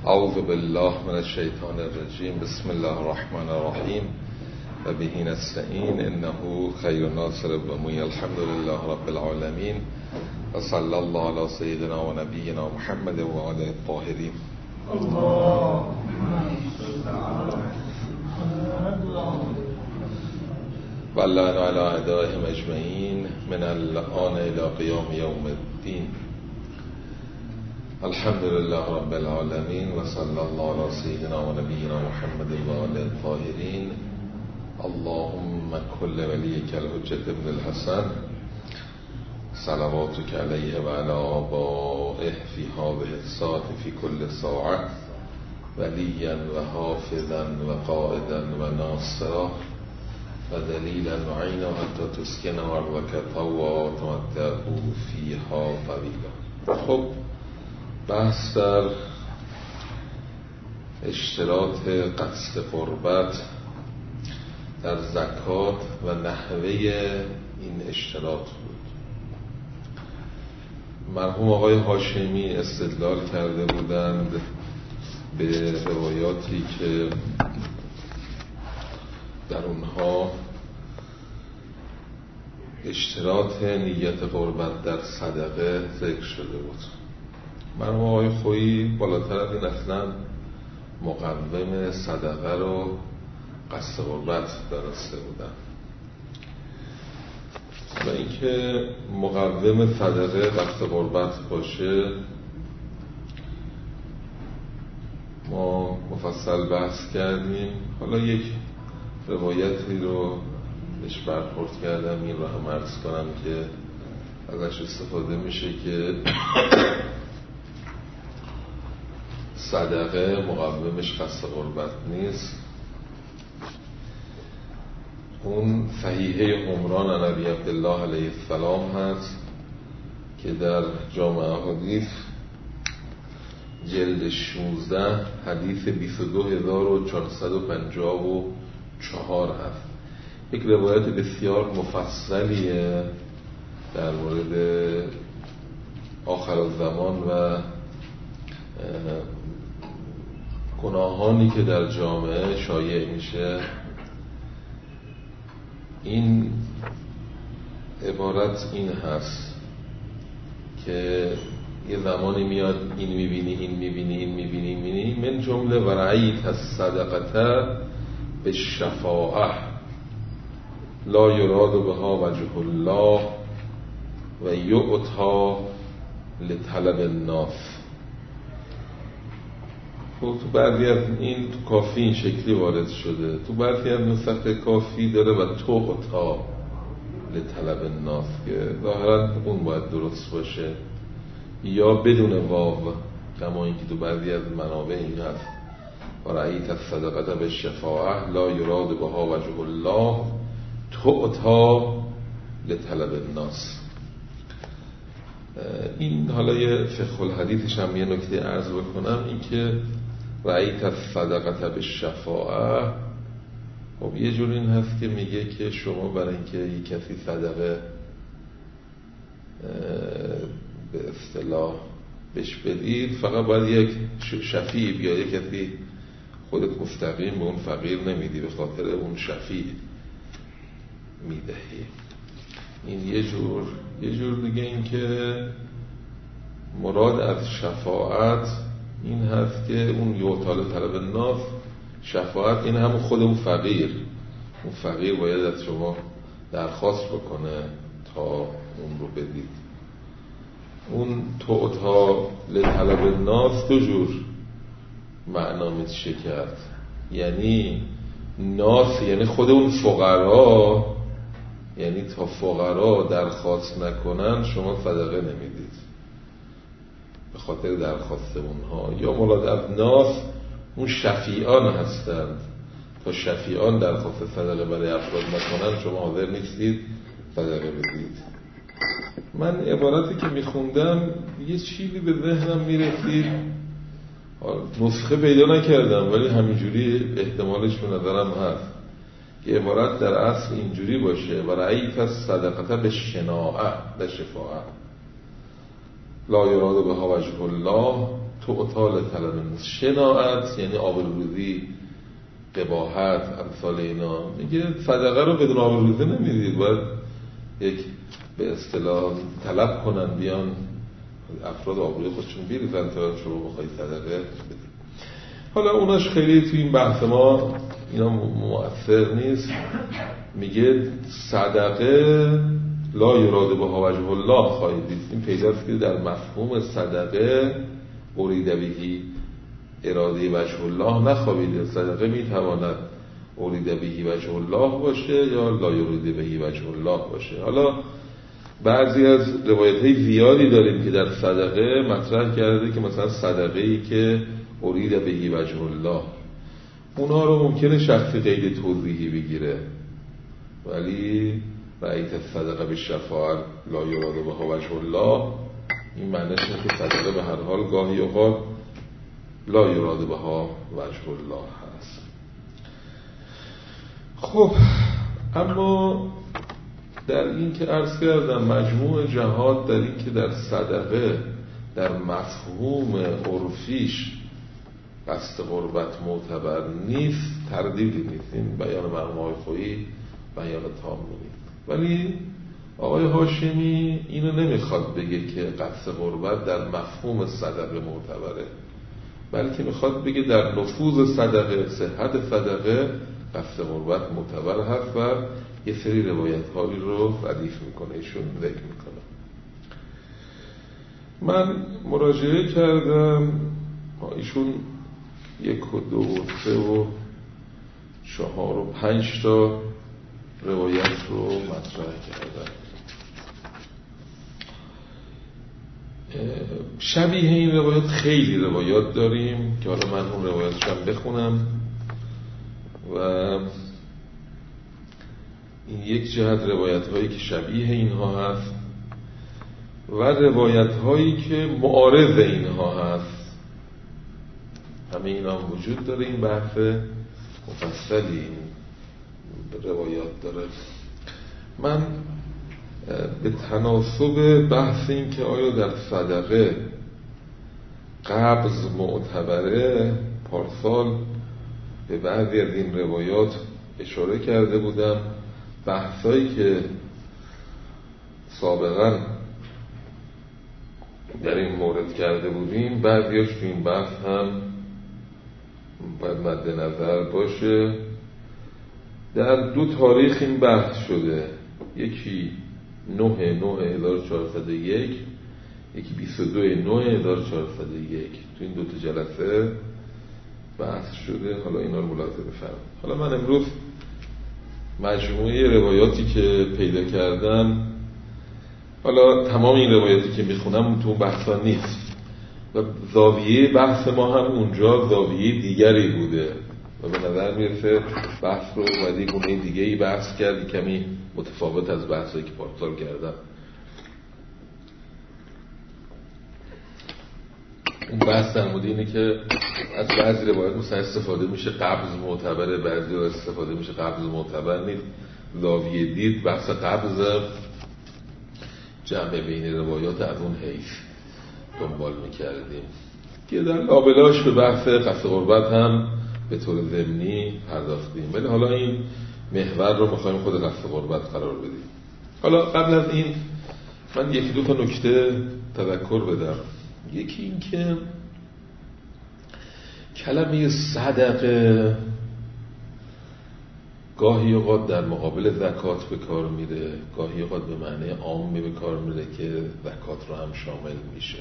اعوذ بالله من الشیطان الرجیم. بسم الله الرحمن الرحیم و به نستعین انه خیر ناصر و معین. الحمد لله رب العالمین و صلی الله علی سیدنا و نبینا محمد و آله الطاهرین. و لعن علی اعدائهم اجمعین من الآن الی قیام یوم الدین. الحمد لله رب العالمین و صلی الله علی سیدنا و نبینا محمد و آله الطاهرین. اللهم کل ولیک الحجة ابن الحسن صلواتک علیه و علی آبائه فی هذه الساعة فی کل ساعة ولیا و حافظا و قائدا و ناصرا و دلیلا و عینا حتی تسکن ارضک طوعا و تمتع فیها طویلا. خب، بحث در اشتراط قصد قربت در زکات و نحوه این اشتراط بود. مرحوم آقای هاشمی استدلال کرده بودند به روایاتی که در اونها اشتراط نیت قربت در صدقه ذکر شده بود. مرحوم آقای خویی بالاتر از این اصلا مقوم صدقه رو قصد قربت دانسته بودن و اینکه مقوم صدقه قصد قربت باشه ما مفصل بحث کردیم. حالا یک روایتی رو بهش برخورد کردم، این رو هم عرض کنم که ازش استفاده میشه که صدقه مقومش قصد قربت نیست. اون صحیحه عمران عن ابی عبدالله علیه السلام هست که در جامع احادیث جلد 16 حدیث 22454 هست. یک روایت بسیار مفصلیه در مورد آخر الزمان و گناهانی که در جامعه شایع میشه. این عبارت این هست که یه زمانی میاد این میبینی این میبینی این میبینی این میبینی من جمله و رعیت الصدقه به شفاعه لا یراد بها وجه الله و یعطا لطلب الناس. تو بعضی از این تو کافی این شکلی وارد شده، تو بعضی از نسخه کافی داره و تعطا لطلب الناس که ظاهرا اون باید درست باشه، یا بدون واو کما اینکه تو بعضی از منابع این هست و رأیت الصدقه به شفاعه لا یراد بها وجه الله تعطا لطلب الناس. این حالا یه فقه الحدیثش هم یه نکته عرض بکنم، این که رأیت الصدقه به شفاعه، خب یه جور این هست که میگه که شما برای اینکه یک کسی صدقه به اصطلاح بهش بدید فقط باید یک شفیع بیا، یک کسی خودت مستقیم به اون فقیر نمیدی، به خاطر اون شفیع میدهی. این یه جور دیگه این که مراد از شفاعت این هست که اون یعطا طلب الناس، شفاعت این همون خود اون فقیر باید از شما درخواست بکنه تا اون رو بدید. اون تعطا لطلب الناس دو جور معنا میشه کرد، یعنی ناس یعنی خود اون فقرا، یعنی تا فقرا درخواست نکنن شما صدقه نمیدید به خاطر درخواست اونها، یا مراد از ناس اون شفیعان هستند، تا شفیعان درخواست صدقه برای افراد نکنن شما حاضر نیستید صدقه بدید. من عبارتی که میخوندم یه چیزی به ذهنم میرسید، نسخه پیدا نکردم ولی همینجوری احتمالش به نظرم هست که عبارت در اصل اینجوری باشه و رأیت الصدقه به شناعه به شفاعه لا یراد بها وجه الله تعطال طلب الناس. شناعت یعنی آبروریزی، قباحت، امثال اینا. میگه صدقه رو بدون آبروریزی نمیدید، باید یک به اصطلاح طلب کنن بیان افراد آبروی خودشون بیریزن تا شما بخواید صدقه بدید. حالا اوناش خیلی توی این بحث ما اینا مؤثر نیست. میگه صدقه لا یراد بها وجه الله خواهید دید. این پیداست که در مفهوم صدقه ارید بهی اراده وجه الله نخواهید. صدقه میتواند ارید بهی وجه الله باشه یا لا یرید بهی وجه الله باشه. حالا بعضی از روایت‌های زیادی داریم که در صدقه مطرح کرده که مثلا صدقه‌ای که ارید بهی وجه الله، اونها رو ممکنه شخصی غیر توضیحی بگیره، ولی رأیت صدقه به شفاعت لا یراد بها وجه الله، این معنیش اینه که صدقه به هر حال گاهی اوقات لا یراد بها وجه الله هست. خب اما در این که عرض کردم مجموع جهات در این که در صدقه در مفهوم عرفیش قصد قربت معتبر نیست، تردیدی نیست. این بیان مرحوم آقای خویی بیان تام نیست، ولی آقای هاشمی اینو نمیخواد بگه که قصد قربت در مفهوم صدقه معتبره، بلکه میخواد بگه در نفوذ صدقه، صحت صدقه قصد قربت معتبر هست و یه سری روایت هایی رو ردیف میکنه، ایشون ذکر میکنه. من مراجعه کردم، ایشون 1 و 2 و 3 و 4 و 5 تا روایت رو مطرح کردم. شبیه این روایت خیلی روایات داریم که حالا من اون روایتش هم بخونم و این یک جهت روایت هایی که شبیه اینها هست و روایت هایی که معارض اینها هست. همه اینا هم وجود داره. این بحث مفصلی این روایات داره. من به تناسب بحث این که آیا در صدقه قبض معتبره، پارسال به بعضی از این روایات اشاره کرده بودم. بحثایی که سابقا در این مورد کرده بودیم بعضیاش تو این بحث هم باید مد نظر باشه. در 2 تاریخ این بحث شده، یکی 9/9/1401، یکی 22/9/1401. تو این 2 تا جلسه بحث شده. حالا اینا رو ملاحظه بفرمایید. حالا من امروز مجموعه روایاتی که پیدا کردم، حالا تمام این روایاتی که میخونم تو بحثا نیست و زاویه بحث ما هم اونجا زاویه دیگری بوده و به نظر میرسه بحث رو باید یک گونه دیگه‌ای بحث کرد، کمی متفاوت از بحثایی که پارسال کردم. اون بحث در مورد اینه که از بعضی روایات مثلا استفاده میشه قبض معتبره، بعضی رو استفاده میشه قبض معتبر نیست. زاویه دید بحث قبض، جمع بین روایات از اون حیث دنبال میکردیم که در لابلاش به بحث قصد قربت هم به طور ضمنی پرداختیم، ولی حالا این محور رو میخوایم خود قصد قربت قرار بدیم. حالا قبل از این من 1-2 تا نکته تذکر بدم. یکی این که کلمه صدقه گاهی اوقات در مقابل زکات به کار میره، گاهی اوقات به معنی عامی به کار میره که زکات رو هم شامل میشه،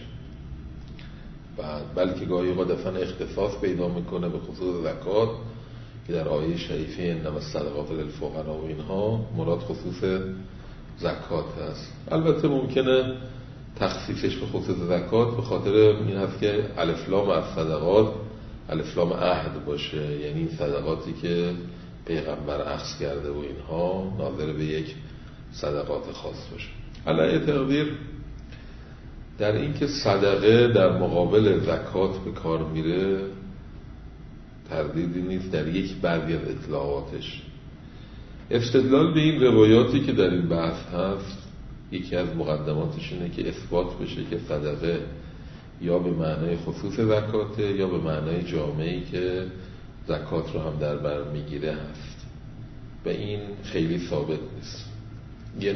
بلکه گاهی اوقات اصلا اختصاص پیدا میکنه به خصوص زکات که در آیه شریفه انما الصدقات للفقراء و اینها مراد خصوص زکات هست. البته ممکنه تخصیصش به خصوص زکات به خاطر این هست که الف لام از صدقات الف لام عهد باشه، یعنی این صدقاتی که پیغمبر اخذ کرده و اینها ناظر به یک صدقات خاص باشه. علی تقدیر در این که صدقه در مقابل زکات به کار میره تردیدی نیست در یک بعضی از اطلاعاتش. استدلال به این روایاتی که در این بحث هست، یکی از مقدماتش اینه که اثبات بشه که صدقه یا به معنای خصوص زکاته یا به معنای جامعی که زکات رو هم در بر میگیره هست و این خیلی ثابت نیست. یه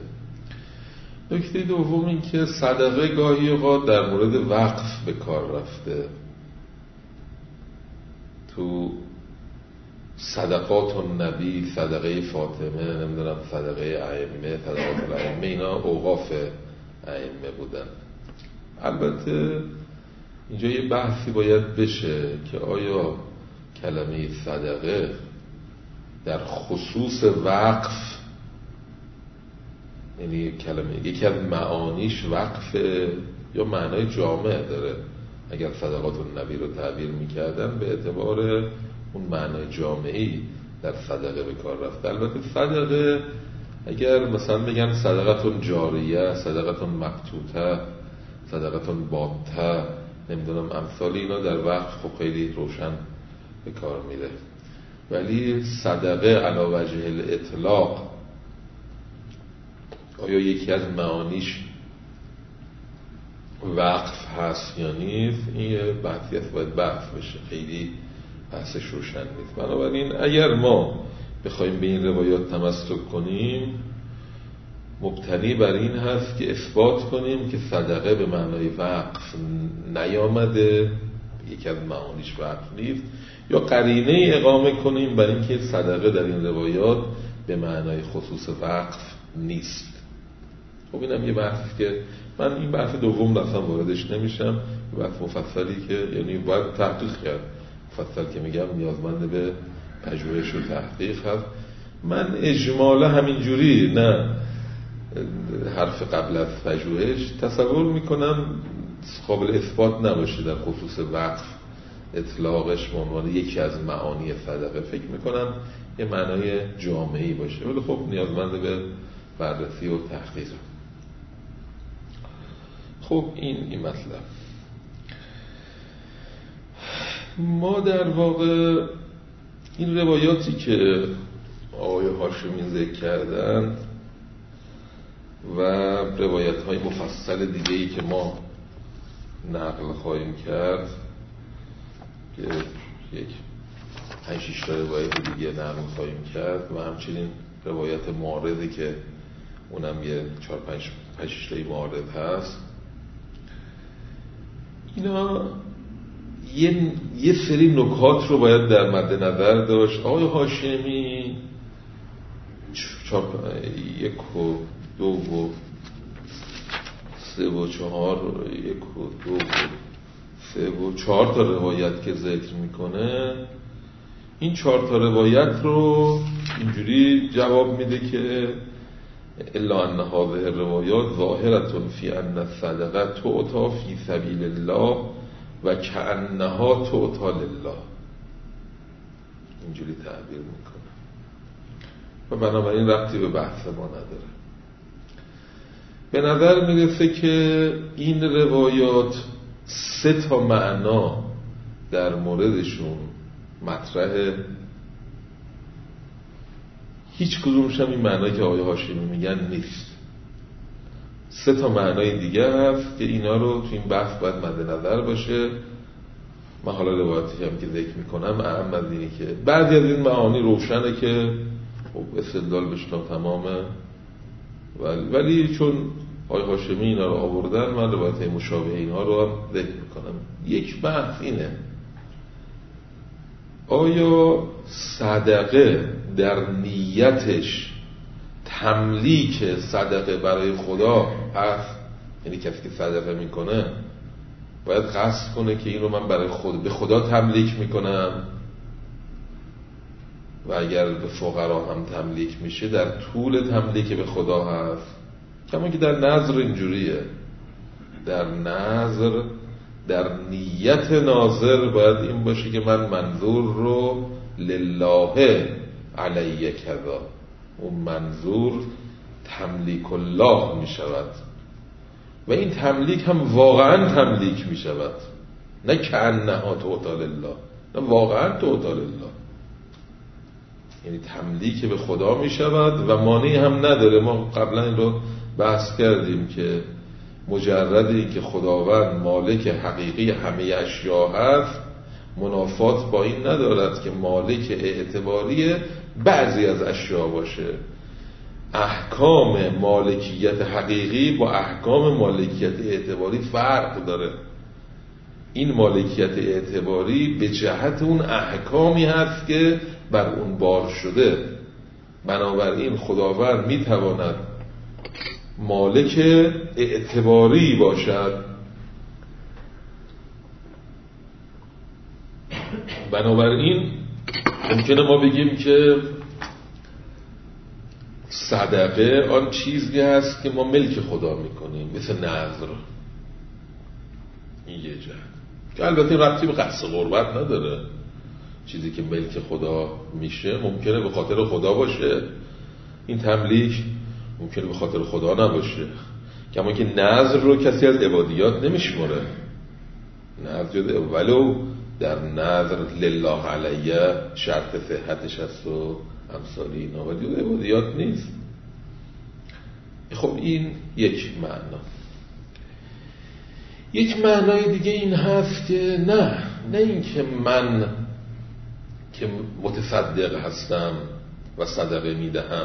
نکته دوم این که صدقه گاهی اوقات در مورد وقف به کار رفته. تو صدقات النبی، صدقه فاطمه، نمیدونم صدقه ائمه، صدقات الائمه، اینا اوقاف ائمه بودن. البته اینجا یه بحثی باید بشه که آیا کلمه صدقه در خصوص وقف، یعنی کلمه یکی از معانیش وقفه یا معنای جامع داره؟ اگر صدقات النبی رو تعبیر میکردن به اعتبار اون معنای جامعی در صدقه به کار رفته. البته صدقه اگر مثلا بگن صدقتون جاریه، صدقتون مقطوطه، صدقتون باطه، نمیدونم امثال اینا در وقت خب خیلی روشن به کار میره. ولی صدقه علی وجه الاطلاق آیا یکی از معانیش وقف هست یا نیست؟ این یه بحثی هست، باید بحث بشه، خیلی بحثش روشن نیست. بنابراین اگر ما بخوایم به این روایات تمسک کنیم، مبتنی بر این هست که اثبات کنیم که صدقه به معنای وقف نیامده، یکی از معانیش وقف نیست، یا قرینه اقامه کنیم بر اینکه صدقه در این روایات به معنای خصوص وقف نیست. خب اینم یه بحثی که من این بحث دوم اصلا واردش نمیشم، یه بحث مفصلی که یعنی باید تحقیق کرد. مفصل که میگم نیازمند به پژوهش و تحقیق هست. من اجمالا همینجوری، نه حرف قبل از پژوهش، تصور میکنم قابل اثبات نباشه در خصوص وقف اطلاقش به عنوان یکی از معانی صدقه. فکر میکنم یه معنای جامعی باشه، ولی خب نیازمند به بررسی و تحقیق. خب این مطلب ما در واقع این روایاتی که آقای هاشمی ذکر کردن و روایت های مفصل دیگه‌ای که ما نقل خواهیم کرد که یک 5-6 تا روایت دیگه نقل خواهیم کرد و همچنین روایت معارضی که اونم یه 4-5-6 تایی معارض هست، اینا یه سری نکات رو باید در مد نظر داشت. آقای هاشمی 1 و 2 و 3 و 4 1 و 2 و 3 و 4 تا روایت که ذکر میکنه، این 4 تا روایت رو اینجوری جواب میده که الا ان هذه الروایات ظاهرة فی ان الصدقه تعطى فی سبیل الله و کأنها تعطى لله، اینجوری تعبیر میکنه و بنابراین ربطی به بحث ما نداره. به نظر میرسه که این روایات 3 تا معنا در موردشون مطرحه، هیچ کدومش هم این معنایی که آقای هاشمی میگن نیست. 3 تا معنای دیگه هست که اینا رو تو این بحث باید مد نظر باشه. من حالا روایاتی هم که ذکر میکنم اهم از اینی که بعضی از این معانی روشنه که استدلال بشنم تمامه، ولی چون آقای هاشمی اینا رو آوردن من روایت مشابه اینها رو هم ذکر میکنم. یک بحث اینه آیا صدقه در نیتش تملیک صدقه برای خدا هست؟ یعنی کسی که صدقه میکنه باید قصد کنه که این رو من برای به خدا تملیک میکنم و اگر به فقرا هم تملیک میشه در طول تملیک به خدا هست، کما که در نظر اینجوریه. در نظر، در نیت ناظر باید این باشه که من منظور رو لله علیه کذا، اون منظور تملیک الله می شود و این تملیک هم واقعا تملیک می شود، نه کأنها تعطی لله، نه واقعا تعطی لله، یعنی تملیک به خدا می شود و مانعی هم نداره. ما قبلا این رو بحث کردیم که مجرد این که خداوند مالک حقیقی همه اشیا هست منافات با این ندارد که مالک اعتباری بعضی از اشیا باشه. احکام مالکیت حقیقی با احکام مالکیت اعتباری فرق داره. این مالکیت اعتباری به جهت اون احکامی هست که بر اون بار شده. بنابراین خداوند میتواند مالک اعتباری باشد. بنابراین ممکنه ما بگیم که صدقه آن چیزی هست که ما ملک خدا میکنیم، مثل نذر. این یه جهت که البته ربطی به قصد قربت نداره. چیزی که ملک خدا میشه ممکنه به خاطر خدا باشه، این تملیک ممکنه به خاطر خدا نباشه. کما که نذر رو کسی از عبادیات نمیشماره. نذر ولو در نذر لله علیه شرط صحتش هست و امثالی اینا، ولی عبادیات نیست. خب این یک معنا. یک معنای دیگه این هست که نه این که من که متصدق هستم و صدقه میدهم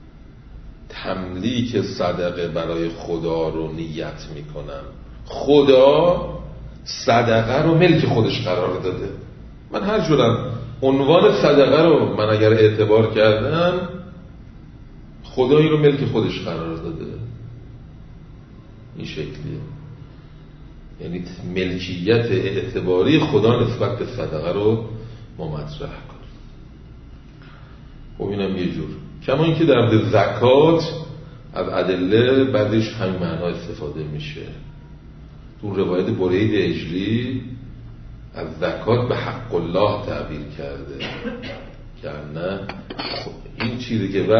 تملیک صدقه برای خدا رو نیت میکنم. خدا صدقه رو ملک خودش قرار داده. من هر جورم عنوان صدقه رو من اگر اعتبار کردم خدایی رو ملک خودش قرار داده. این شکلیه، یعنی ملکیت اعتباری خدا نسبت به صدقه رو ما مطرح کنیم. خب اینم یه جور. کما اینکه در مورد زکات از ادله بعضیش همین معنا استفاده میشه. تو روایت برید اجلی از زکات به حق الله تعبیر کرده که نه این چیزی که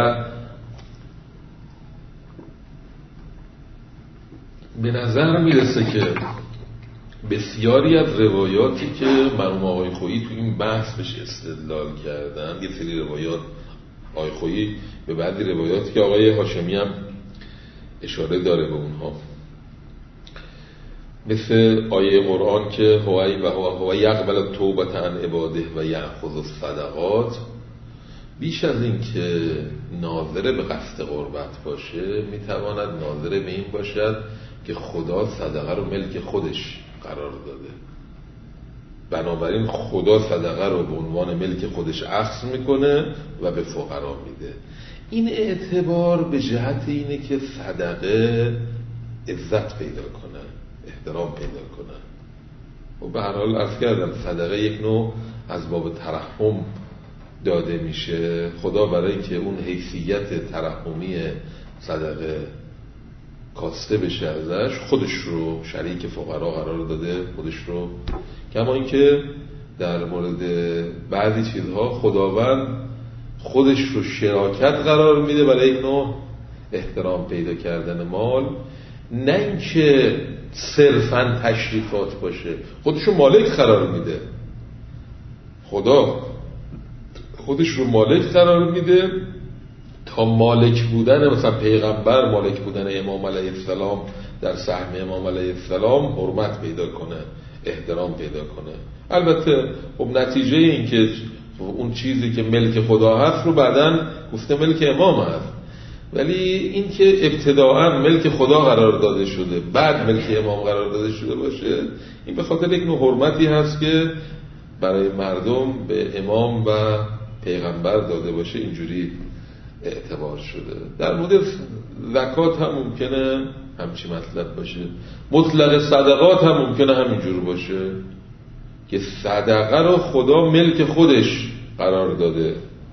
به نظر میرسه که بسیاری از روایاتی که مرحوم آقای خویی تو این بحث بهش استدلال کردن، یه سری روایات آقای خویی به بعضی روایاتی که آقای هاشمی هم اشاره داره به اونها، مثل آیه قرآن که هو یقبل توبة عن عباده و یأخذ الصدقات، بیش از این که ناظره به قصد قربت باشه میتواند ناظره به این باشد که خدا صدقه رو ملک خودش قرار داده. بنابراین خدا صدقه رو به عنوان ملک خودش اخذ میکنه و به فقرا میده. این اعتبار به جهت اینه که صدقه عزت پیدا کنه، احترام پیدا کنه. و به هر حال عرض کردم صدقه یک نوع از باب ترحم داده میشه. خدا برای که اون حیثیت ترحمی صدقه کاسته بشه ازش خودش رو شریک فقرا قرار داده، خودش رو. کما اینکه در مورد بعضی چیزها خداوند خودش رو شراکت قرار میده برای یک نوع احترام پیدا کردن مال، نه اینکه صرفاً تشریفات باشه. خودش رو مالک قرار میده. خدا خودش رو مالک قرار میده تا مالک بودن مثلا پیغمبر، مالک بودن امام علیه السلام در سهم امام علیه السلام حرمت پیدا کنه، احترام پیدا کنه. البته خب نتیجه این که اون چیزی که ملک خدا هست رو بعداً گفته ملک امام هست، ولی این که ابتداعاً ملک خدا قرار داده شده بعد ملک امام قرار داده شده باشه، این به خاطر یک نوع حرمتی هست که برای مردم به امام و پیغمبر داده باشه، اینجوری اعتبار شده. در مورد زکات هم ممکنه همچی مطلب باشه. مطلق صدقات هم ممکنه همینجور باشه که صدقه رو خدا ملک خودش قرار داده.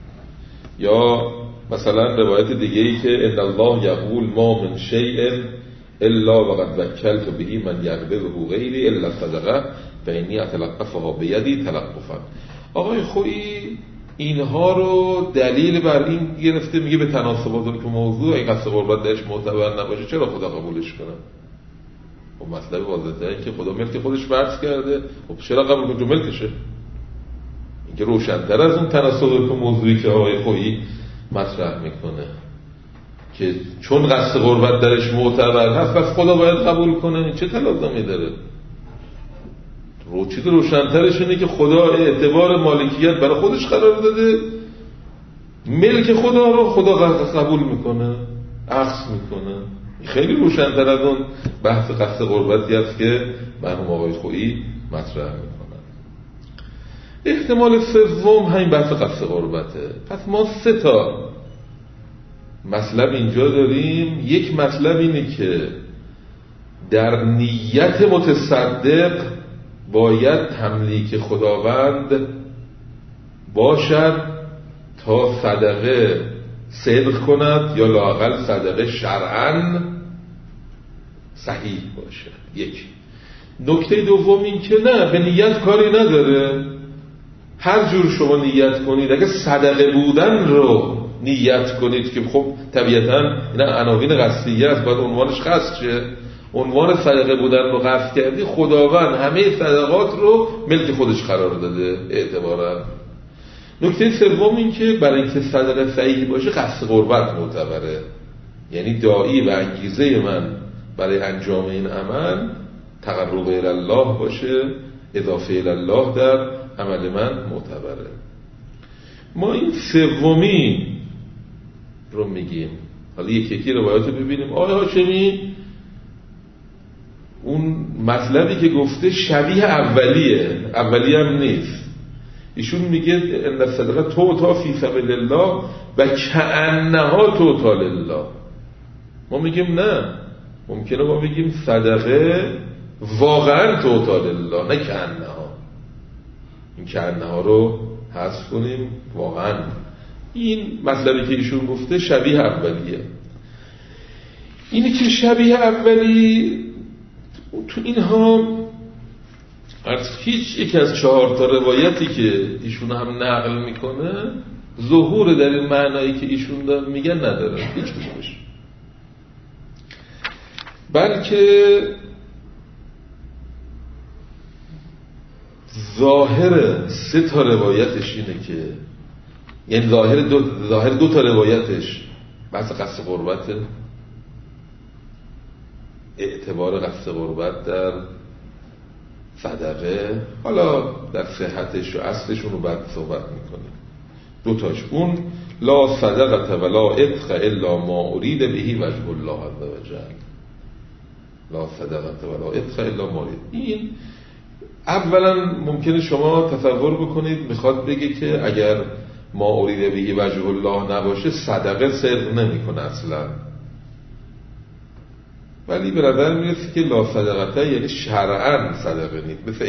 یا مثلا روایت دیگه ای که ان الله یقول ما من شیء الا وقد وکلت به من یقبضه غیری الا صدقه فانی اتلقفها بیدی تلقفا. آقای خویی اینها رو دلیل بر این گرفته، میگه به تناسبات تو موضوع اگه قصد قربت درش معتبر نباشه چرا خدا قبولش کنه؟ خب مطلب واضحه که خدا ملک خودش فرض کرده، خب چرا قبول کنه؟ جو ملکشه. این که روشن‌تر از اون تناسبات تو موضوعی که آقای خویی مطرح میکنه که چون قصد قربت درش معتبر هست پس خدا باید قبول کنه، چه تلازمی داره؟ چیز روشن‌ترش اینه که خدا اعتبار مالکیت برای خودش قرار داده، ملک خدا رو خدا قبول میکنه، اخذ میکنه. خیلی روشن‌تر از اون بحث قصد قربتی است که مرحوم آقای خویی مطرح میکنن. احتمال سوم همین بحث قصد قربته. پس ما 3 تا مطلب اینجا داریم. یک مطلب اینه که در نیت متصدق باید تملیک خداوند باشد تا صدقه صدق کند یا لااقل صدقه شرعاً صحیح باشه. یک. نکته دوم این که نه، به نیت کاری نداره، هر جور شما نیت کنید. اگه صدقه بودن رو نیت کنید که خب طبیعتاً اینا عناوین قصدیه است، باید عنوانش قصد شه. عنوان صدقه بودن رو قصد کردی، خداوند همه صدقات رو ملک خودش قرار داده اعتباراً. نکته سوم این که برای اینکه صدقه صحیح باشه قصد قربت معتبره، یعنی داعی و انگیزه من برای انجام این عمل تقرب الی الله باشه، اضافه الی الله در عمل من معتبره. ما این سومی رو میگیم. حالا یکی روایات رو ببینیم. آقای هاشمی اون مطلبی که گفته شبیه اولیه هم نیست. ایشون میگه ان الصدقه توتا فی سبیل الله و کأنها توتا لله. ما میگیم نه، ممکنه ما بگیم صدقه واقعا توتا لله، نه کأنها. این کأنها رو حذف کنیم. واقعا این مطلبی که ایشون گفته شبیه اولیه. اینی که شبیه اولی تو اینها از هیچ یک از 4 تا روایتی که ایشون هم نقل میکنه ظهور در این معنایی که ایشون میگن نداره هیچ کدومش، بلکه ظاهر 3 تا روایتش اینه که، یعنی ظاهر 2 تا روایتش بحث قصد قربته، اعتبار قصد قربت در صدقه. حالا در صحتش و اصلشون رو بعد صحبت میکنیم. 2 تاش اون لا صدقه ولا عتق الا ما ارید بهی وجه الله عز وجل. لا صدقه ولا عتق الا ما ارید. این اولا ممکنه شما تصور بکنید میخواد بگه که اگر ما ارید بهی وجه الله نباشه صدقه صدق نمیکنه اصلا. ولی به نظر میرسه که لا صدقه یعنی شرعاً صدقه نیست، مثل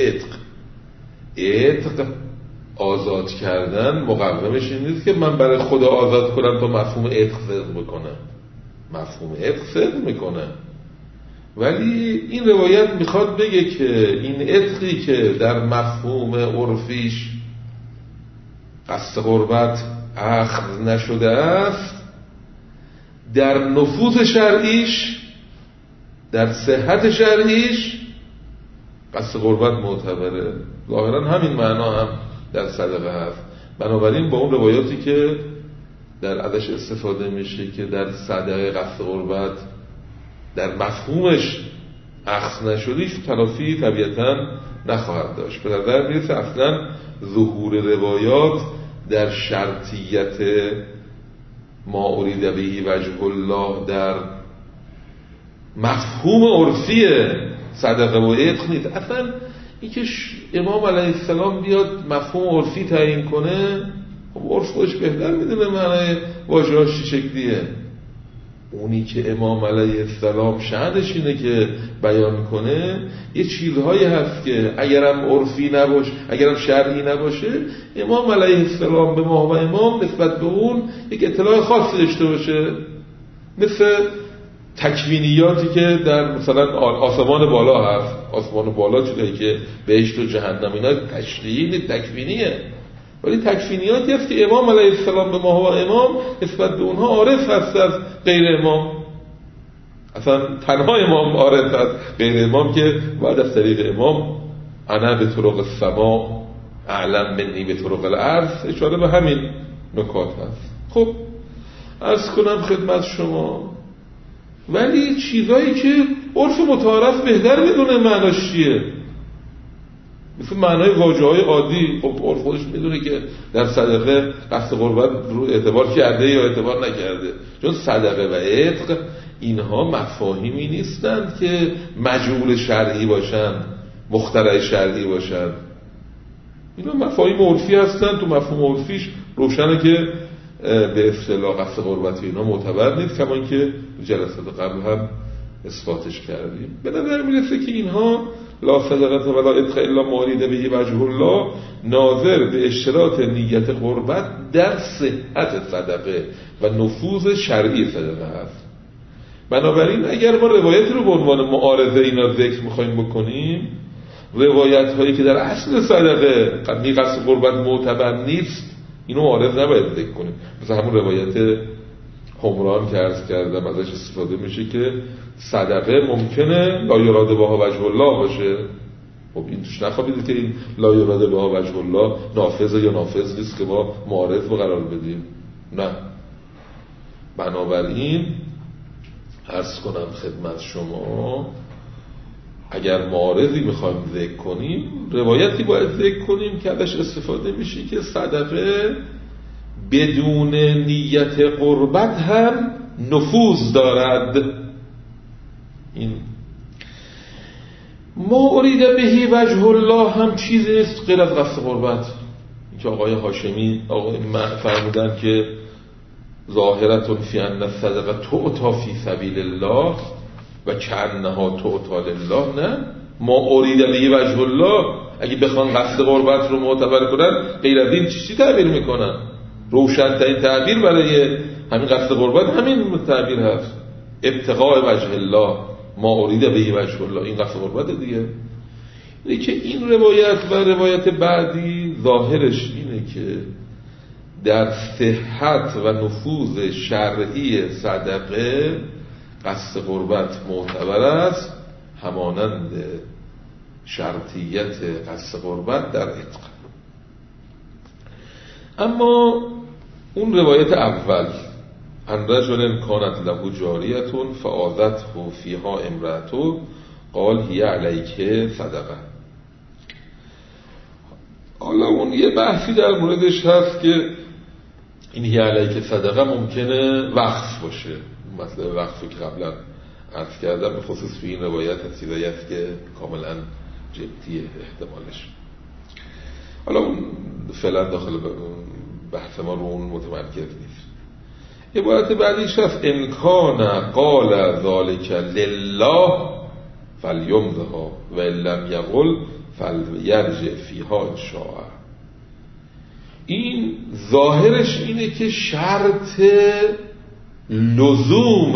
عتق آزاد کردن مقومش این نیست که من برای خدا آزاد کنم تا مفهوم عتق صدق بکنه. مفهوم عتق صدق میکنه، ولی این روایت میخواد بگه که این عتقی که در مفهوم عرفیش قصد قربت اخذ نشده است، در نفوذ شرعیش، در صحت شرعیش قصد قربت معتبره. ظاهرا همین معنا هم در صدقه هست. بنابراین با اون روایاتی که در ازش استفاده میشه که در صدقه قصد قربت در مفهومش اخذ نشدیش تلافی طبیعتاً نخواهد داشت. به نظر میرسه اصلا ظهور روایات در شرطیت ما ارید بهی وجه الله در مفهوم عرفی صدقه و عتق نیست. اصلا این که امام علیه السلام بیاد مفهوم عرفی تعیین کنه، خب عرف خودش بهتر میدونه معنی واژه‌اش چه شکلیه. اونی که امام علیه السلام شأنش اینه که بیان کنه یه چیزهایی هست که اگرم عرفی نباشه، اگرم شرعی نباشه، امام علیه السلام به ما و امام نسبت به اون یک اطلاع خاصی داشته باشه. مثل تکوینیاتی که در مثلا آسمان بالا هست. آسمان بالا چیزایی که بهشت و جهنم اینا تشریعی تکوینیه، ولی تکوینیاتی هست که امام علیه السلام به ما و امام نسبت به اونها عارف هست از غیر امام. اصلا تنها امام عارف از غیر امام که بعد از طریق امام انا به طرق السما اعلم منی به طرق الارض اشاره به همین نکات هست. خب عرض کنم خدمت شما، ولی چیزایی که عرف متعارف بهتر میدونه معناش چیه، مثل معنای واژه‌های عادی. خب عرف خودش میدونه که در صدقه قصد قربت رو اعتبار کرده یا اعتبار نکرده، چون صدقه و عتق اینها مفاهیمی نیستند که مجهول شرعی باشن، مخترع شرعی باشن. اینا مفاهیم عرفی هستن. تو مفهوم عرفیش روشنه که به اصطلاح قصد قربت اینا معتبر نیست، کما که جلسات قبل هم اثباتش کردیم. به نظر میرسه که اینها لا صدقه ولا عتق الا ما ارید به وجه الله ناظر به اشتراط نیت قربت در صحت صدقه و نفوذ شرعی صدقه هست. بنابراین اگر ما روایت رو به عنوان معارضه اینا ذکر میخوایم بکنیم، روایت هایی که در اصل صدقه قصد قربت معتبر نیست، اینو معارض نباید ذکر کنیم. مثل همون روایت حمران که عرض کردم ازش استفاده میشه که صدقه ممکنه لا یراد بها وجه الله باشه. خب این توش نخوابیده که این لا یراد بها وجه الله نافذه یا نافذ نیست که با معارض قرار بدیم. نه، بنابراین عرض کنم خدمت شما اگر معارضی میخوایم ذکر کنیم، روایتی باید ذکر کنیم که ازش استفاده میشه که صدقه بدون نیت قربت هم نفوذ دارد. این ما ارید بهی وجه الله هم چیزی نیست غیر از قصد قربت. این که آقای هاشمی فرمودن که ظاهرتون فی ان الصدقه تعطی فی سبیل الله و کانها تعطی لله. نه، ما ارید بهی وجه الله اگه بخوان قصد قربت رو معتبر کنن غیر از این چی تعبیر میکنن؟ روشن‌ترین تعبیر برای همین قصد قربت همین تعبیر هست، ابتغاء وجه الله، ما ارید بهی وجه الله. این قصد قربت دیگه. اینه که این روایت و روایت بعدی ظاهرش اینه که در صحت و نفوذ شرعی صدقه قصد قربت معتبر است، همانند شرطیت قصد قربت در عتق. اما اون روایت اول ان رجل کانت له جاریة فآذته فیها امرأته قال هی علیک صدقه. حالا اون یه بحثی در موردش هست که این هی علیک صدقه ممکنه وقف باشه. مثلا وقفی که قبلا عرض کردم به خصوص توی این روایت چیزایی هست که کاملا جدیه احتمالش. حالا اون فعلا داخل بحث ما رو اون متمرکز نیست. عبارت بعدیش هست ان کان قال ذلک لله فلیمضها و ان لم یقل فلیرجع فیها ان شاء. این ظاهرش اینه که شرط لزوم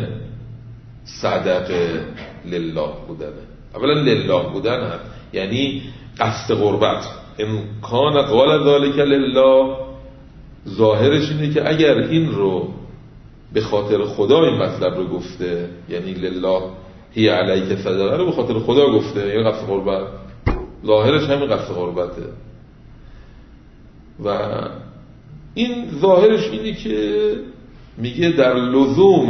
صدقه لله بودنه. اولا لله بودن هست یعنی قصد قربت. ان کان قال ذلک لله ظاهرش اینه که اگر این رو به خاطر خدا این مطلب رو گفته، یعنی لله هی علیک صدقه رو به خاطر خدا گفته، یعنی قصد قربت، ظاهرش همین قصد قربته. و این ظاهرش اینه که میگه در لزوم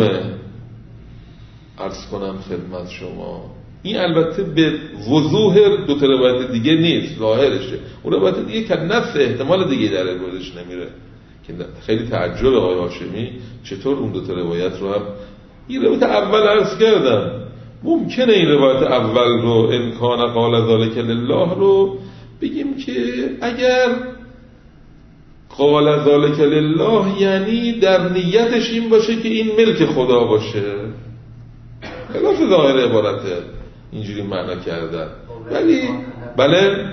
عرض کنم خدمت شما، این البته به وضوح دو تا روایت دیگه نیست، ظاهرشه. اون روایت دیگه که نفس احتمال دیگه در موردش نمیره که خیلی تعجب آقای هاشمی چطور اون دو تا روایت رو هم. این روایت اول عرض کردم ممکنه این روایت اول رو ان کان قال ذلک لله رو بگیم که اگر قال ذلک لله یعنی در نیتش این باشه که این ملک خدا باشه، خلاف ظاهر عبارته اینجوری معنا کردن. ولی بله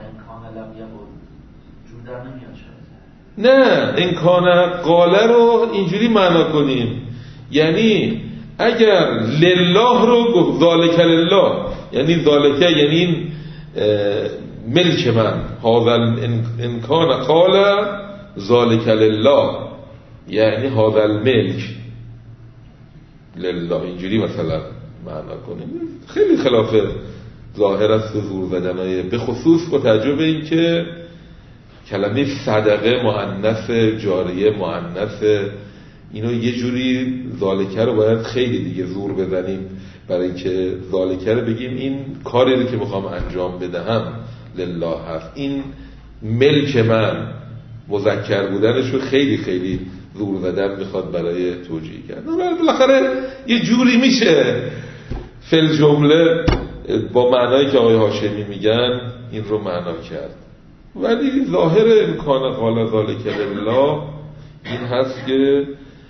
نه، این کان قاله رو اینجوری معنا کنیم یعنی اگر لله رو ذالک لله یعنی ذالک یعنی این ملک من، هذا ان کان قال ذالک لله یعنی هذا الملک لله، اینجوری مثلا معنا کنیم. خیلی خلاف ظاهر است و زور زدنای به خصوص با توجه به این که کلمه صدقه مؤنث، جاریه مؤنث، اینو یه جوری ذالکه رو باید خیلی دیگه زور بزنیم برای اینکه ذالکه رو بگیم این کاری رو که میخوام انجام بدهم لله هست، این ملک من مذکر بودنش رو خیلی خیلی زور زدن میخواد برای توجیه کردن. بالاخره یه جوری میشه فل جمله با معنایی که آقای هاشمی میگن این رو معنا کرد، ولی ظاهر امکان قال ذالک لله این هست که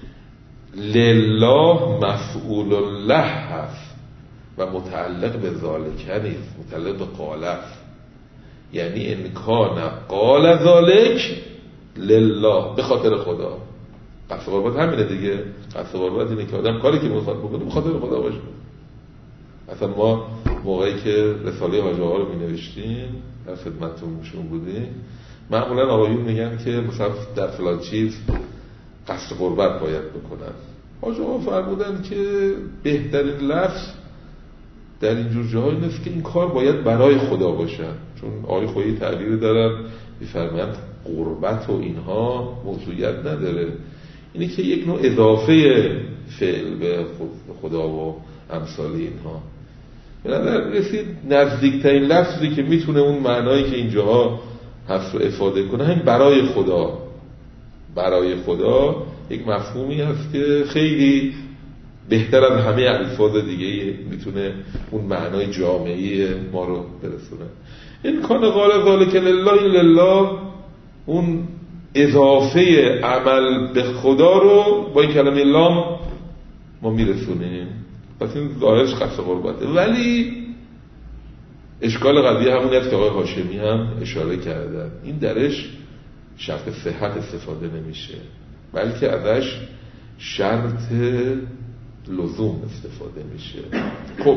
لله مفعول له هست و متعلق به ذالک نیست، متعلق به قال است. یعنی امکان قال ذالک لله، به خاطر خدا. قصد قربت همینه دیگه، قصد قربت اینه که آدم کاری که میخواد بکنه به خاطر خدا باشه. اصلا ما موقعی که رساله حاج آقا رو می نوشتیم در خدمتتون بودیم، معمولا آقایون میگن که مثلا در فلان چیز قصد قربت باید بکنن. حاج آقا فرمودن که بهترین لفظ در اینجور جاهای نیست که این کار باید برای خدا باشن، چون آقای خویی تعبیر دارن میفرمایند قربت و اینها موضوعیت نداره، اینه که یک نوع اضافه فعل به خدا و امثال اینها. به نظر رسید نزدیکترین لفظی که میتونه اون معنایی که اینجاها هست رو افاده کنه همین برای خدا. برای خدا یک مفهومی هست که خیلی بهتر از همه الفاظ دیگه میتونه اون معنای جامعی ما رو برسونه. این کان قال ذالک لله، اون اضافه عمل به خدا رو با این کلمه لام ما میرسونیم، پس این ظاهرش قصد قربته. ولی اشکال قضیه همون است که آقای هاشمی هم اشاره کردن، این درش شرط صحت استفاده نمیشه، بلکه ازش شرط لزوم استفاده میشه. خب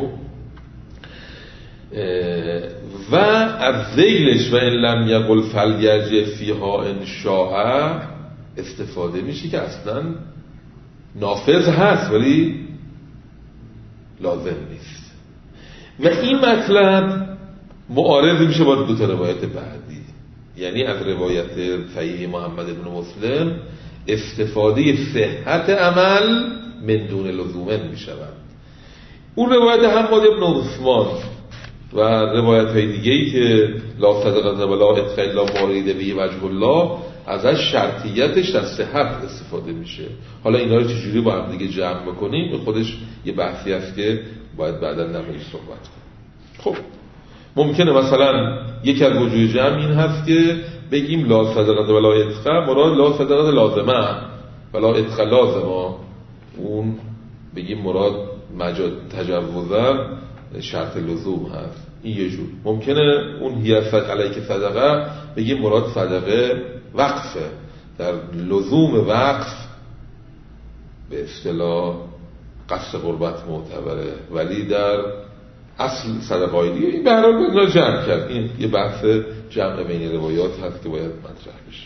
و از ذیلش و ان لم یقل فلیرجع فیها ان شاء استفاده میشه که اصلا نافذ هست ولی لازم نیست. و این مطلب معارض میشه با دو تا روایت بعدی، یعنی از روایت صحیح محمد بن مسلم استفاده صحت عمل من دون لزومن میشود. اون روایت حماد بن عثمان و روایت های دیگه‌ای که لا صدقه ولا اتق الا ما ارید به وجه الله ازش شرطیتش در صحت استفاده میشه. حالا اینا رو چجوری با هم دیگه جمع بکنیم به خودش یه بحثی هست که باید بعداً نمیش صحبت کنیم. خب ممکنه مثلا یکی از وجوه جمع این هست که بگیم لا صدقه ولا اتق، مراد لا صدقه لازمه ولا اتق لازمه، اون بگیم مراد تجوزا شرط لزوم هست. این یه جور. ممکنه اون هیئت علیک صدقه بگیم مراد صدقه وقفه، در لزوم وقف به اصطلاح قصد قربت معتبره، ولی در اصل صدقه دیگه. این به هر حال اینا جمع کرد، این یه بحث جمع بین روایات هست که باید مطرح بشه.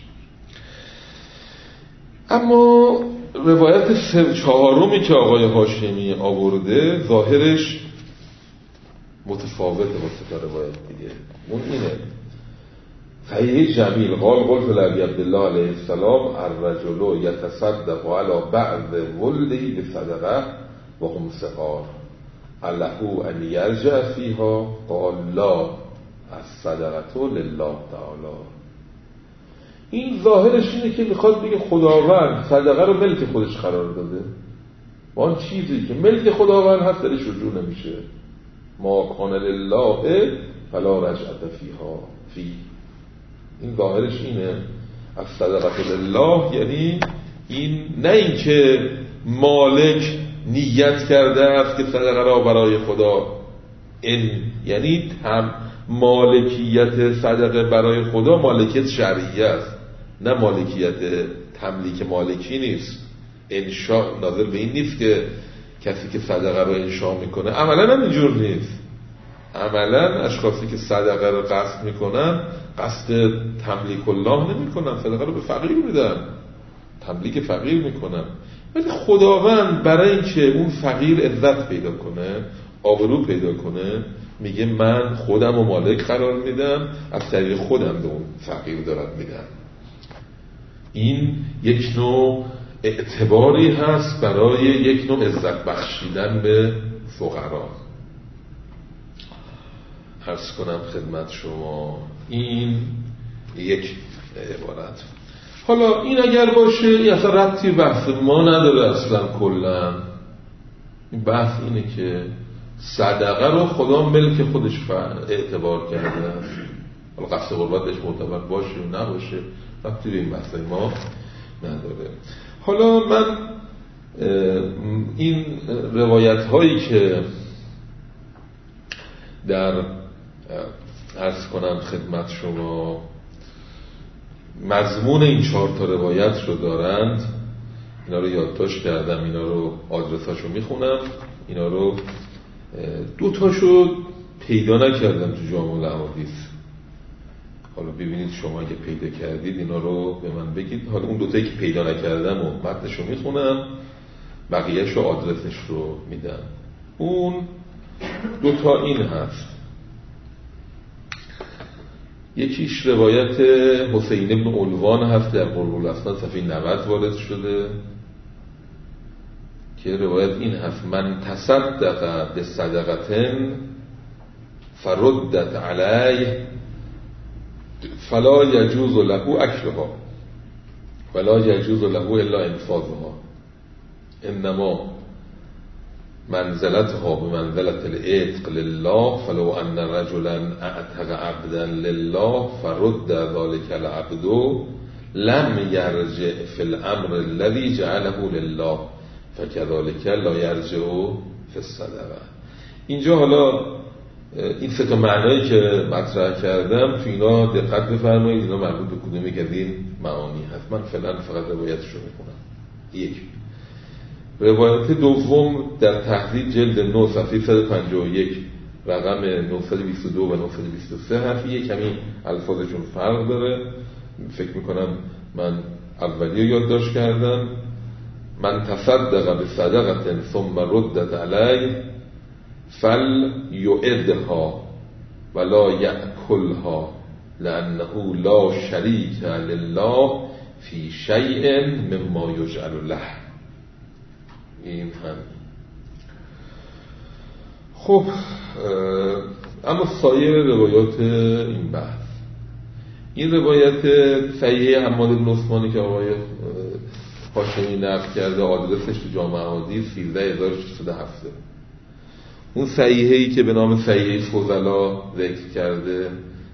اما روایت چهارمی که آقای هاشمی آورده ظاهرش متفاوته با سه روایت دیگه. اون اینه صحیح جمیل قال قلت لابی عبدالله علیه السلام الرجل یتصدق علی بعض ولده بصدقه و هم صغار له ان یرجع فیها قال لا الصدقه لله تعالی. این ظاهرش اینه که میخواد بگه خداوند صدقه رو ملک خودش قرار داده، آن چیزی که ملک خداوند هست درش رجوع نمیشه. ما کان لله فلا رجعت فیها فی. این ظاهرش اینه از صدقه لله، یعنی این نه این که مالک نیت کرده است که صدقه را برای خدا، این یعنی مالکیت صدقه برای خدا مالکیت شرعیه است، نه مالکیت تملیک مالکی نیست. انشاء ناظر به این نیست که کسی که صدقه رو انشاء میکنه، عملا هم اینجور نیست. عملا اشخاصی که صدقه رو قصد میکنن قصد تملیک الله نمیکنن، صدقه رو به فقیر میدن، تملیک فقیر میکنن. ولی خداوند برای اینکه اون فقیر عزت پیدا کنه، آبرو پیدا کنه، میگه من خودم و مالک قرار میدم، از طریق خودم به اون فقیر دارم میدم. این یک نوع اعتباری هست برای یک نوع عزت بخشیدن به فقرا. عرض کنم خدمت شما این یک عبارت. حالا این اگر باشه این اصلا ربطی بحث ما نداره اصلا. کلا این بحث اینه که صدقه رو خدا ملک خودش اعتبار کرده است. حالا قصد قربت بهش معتبر باشه و نباشه ربطی به این بحث ما نداره. حالا من این روایت هایی که در عرض کنم خدمت شما مضمون این 4 تا روایت رو دارند، اینا رو یادداشت کردم، اینا رو آدرساشو میخونم. اینا رو 2 تاشو پیدا نکردم تو جامع الاحادیث. حالا ببینید شما اگه پیدا کردید اینا رو به من بگید. حالا اون 2 تایی که پیدا نکردم و متنشو میخونم، بقیه‌شو آدرسش رو میدم. اون 2 تا این هست. یکیش روایت حسین ابن علوان هست در قرب الاسناد صفحه 90 وارد شده که روایت این هست: من تصدق بصدقة فردت علیه فلا یجوز له اکلها ولا یجوز له الا انفاذها انما منزلتها بمنزلة العتق لله فلو ان رجلا اعتق عبدا لله فرد ذلك العبد لم يرجع في الامر الذي جعله لله فكذلك لا يرجع في الصدقه. اینجا حالا این 3 تا معنایی که مطرح کردم تو اینا دقت بفرمایید، اینا مربوط به کدومی که از این معانی هست. من فقط روایتش رو میخونم. 1 روایت دوم در تحریر جلد 9 صفحه 151 رقم 922 و 923 هست. یک کمی الفاظشون فرق داره. فکر میکنم من اولی رو یادداشت کردم: من تصدق بصدقة ثم ردت علیه فلیعدها ولا یأکلها لأنه لا شریک لله فی شیء مما یجعل له. این هم خب. اما سایر روایات این بحث، این روایت صحیح حماد بن عثمانی که آقای هاشمی نقل کرده، آدرسش تو جامع احادیث 13607. اون صحیحی که به نام صحیح فضلا ذکر کرده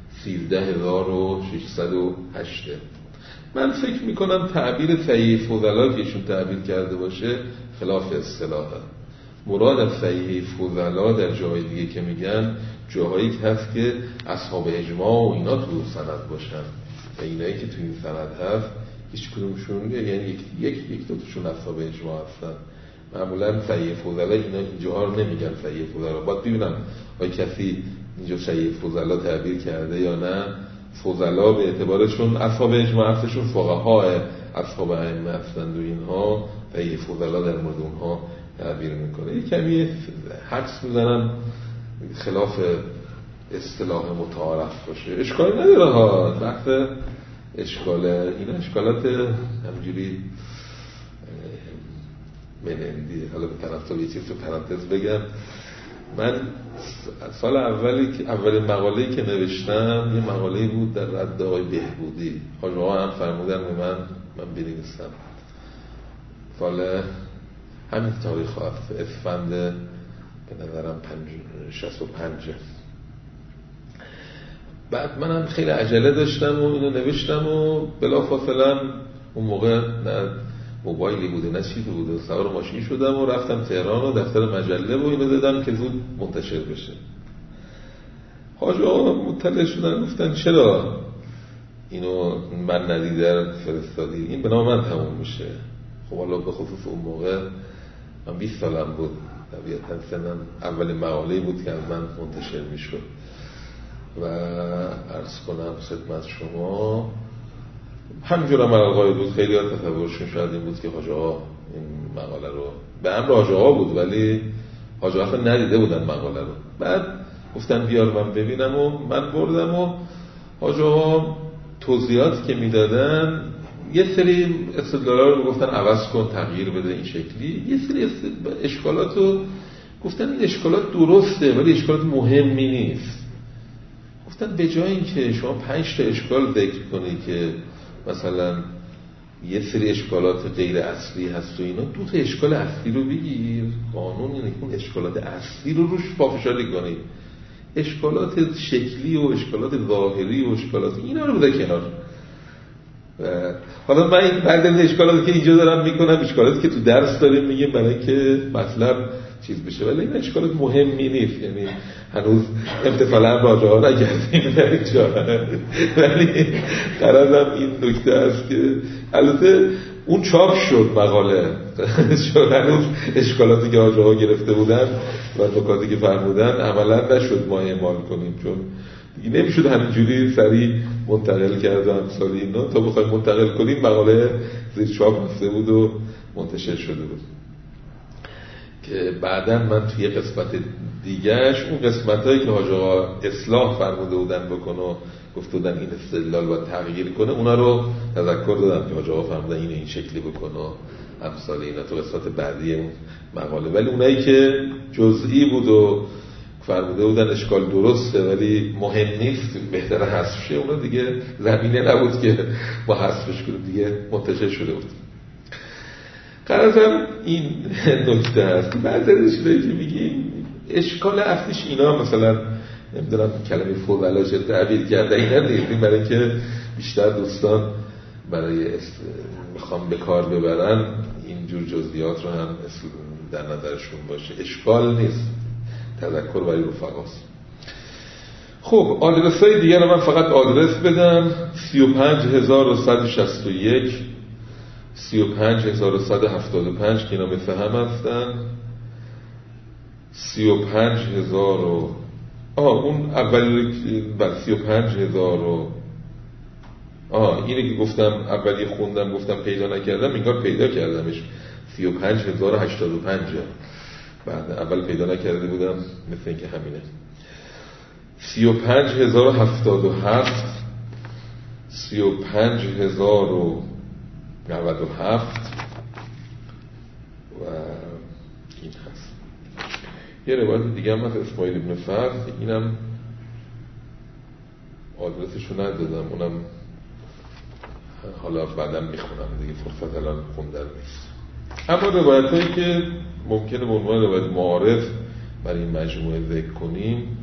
13608. من فکر میکنم تعبیر صحیح فضلا که ایشون تعبیر کرده باشه خلاف اصطلاحه. مراد از صحیح فضلا در جای دیگه که میگن جاهایی که هست که اصحاب اجماع و اینا تو سند باشن و اینایی که تو این سند هست هیچ کدومشون، یعنی یک دوتاشون اصحاب اجماع هستن. معمولا صحیح فضلا اینا اینجاها رو نمیگن صحیح فضلا. باید ببینم آیا کسی اینجا صحیح فضلا تعبیر کرده یا نه. فضلا به اعتبارشون اصحاب اجماع هستشون فقهای اصحاب ائمه هستند و اینها صحیح فضلا در مورد اونها تعبیر میکنه. یک کمی حدس میزنن خلاف اصطلاح متعارف باشه. اشکالی نداره ها، وقت اشکال اینا اشکالات همجوری منندی. حالا به طرف تو یه چیز تو پرانتز بگم، من سال اولین مقاله‌ای که نوشتم یه مقاله‌ای بود در رد آقای بهبودی. حاج آقا هم فرمودن به من بنویسم. سال همین تاریخ هست، اسفند به نظرم 65. بعد منم خیلی عجله داشتم و اینو نوشتم و بلافاصله اون موقع نه موبایلی بوده نه چیزی بوده، سوار ماشین شدم و رفتم تهران و دفتر مجله و اینو دادم که زود منتشر بشه. حاج آقا مطلع شدن گفتن چرا اینو من ندیدم فرستادی، این به نام من تموم میشه. خب حالا به خصوص اون موقع من 20 سالم بود، طبیعتا سنم اولین مقاله‌ای بود که از من منتشر میشد. و عرض کنم خدمت شما همینجور هم القای بود. خیلی ها تصورشون شاید این بود که حاج آقا این مقاله رو به امر حاج آقا بود، ولی حاج آقا ندیده بودن مقاله رو. بعد گفتن بیار من ببینم و من بردم و حاج آقا توضیحاتی که میدادن یه سری استدلالا رو گفتن عوض کن، تغییر بده این شکلی. یه سری اشکالات رو گفتن این اشکالات درسته ولی اشکالات مهمی نیست. گفتن به جای اینکه شما 5 تا اشکال ذکر کنی که مثلا یه سری اشکالات غیر اصلی هست و اینا، 2 تا اشکال اصلی رو بگیر. قانون اینه که اون اشکالات اصلی رو روش پافشاری کنی. اشکالات شکلی و اشکالات ظاهری و اشکالات اینا رو بذار کنار. حالا من این بعد از اشکالاتی که اینجا دارم میکنم اشکالاتی که تو درس داریم میگیم برای اینکه مطلب چیز بشه، ولی این اشکالات مهمی نیست. یعنی هنوز امتثالا راجع ها نکردیم در اینجا، ولی قرارم این نکته است که البته اون چاپ شد مقاله هنوز اشکالاتی که راجع ها گرفته بودن و نکاتی که فرمودن عملا نشد ما اعمال کنیم، چون دیگه نمیشد همینجوری سریع منتقل کرد و امثال اینا. تا بخوایم منتقل کنیم مقاله زیر چاپ رفته بود و منتشر شده بود که بعداً من توی قسمت دیگهش اون قسمتایی که حاج آقا اصلاح فرموده بودن بکنه و گفته بودن این استدلال باید تغییر کنه، اونا رو تذکر دادم که حاج آقا فرمودن این شکلی بکنه و امثال اینا تو قسمت بعدی اون مقاله. ولی اونایی که جزئی بود و فرموده بودن اشکال درسته ولی مهم نیست بهتره حذف شه، اونا دیگه زمینه نبود که با حذفش کنیم، دیگه منتشر شده بود. قرارم این نکته هست. بعد ازش که میگیم اشکال اصلیش اینا مثلا نمیدونم کلمه فضلا چه تعبیر کرده اینا نیستیم، برای اینکه بیشتر دوستان برای میخوام به کار ببرن اینجور جزئیات رو هم در نظرشون باشه. اشکال نیست، تذکر برای رفقاست. خب آدرس‌های دیگه رو من فقط آدرس بدم. 35161 35175 که اینا مثل هم هستن. 35000 اون اولی بر 35000 اینه که گفتم اولی خوندم گفتم پیدا نکردم، انگار پیدا کردمش. 35085 بعد اول پیدا نکرده بودم، مثل اینکه همینه. 35077 35097 و این هست. یه روایت دیگه هم هست اسماعیل ابن فرد، اینم آدرسشو ندادم، اونم حالا بعدم میخونم دیگه، فرصت الان خوندن نیست. اما روایت هایی که ممکنه به عنوان روایت معارف برای این مجموعه ذکر کنیم: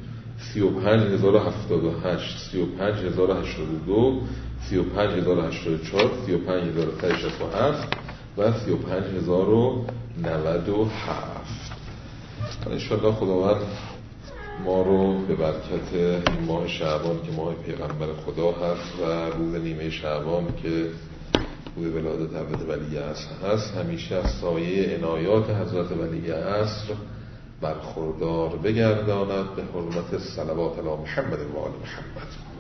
35078 35082 35084 35167 و 35097. انشاءالله خداوند ما رو به برکت این ماه شعبان که ماه پیغمبر خدا هست و روز نیمه شعبان که روز ولادت حضرت ولی عصر هست، همیشه از سایه عنایات حضرت ولی عصر برخوردار بگرداند. به حرمت صلوات علی محمد و آل محمد.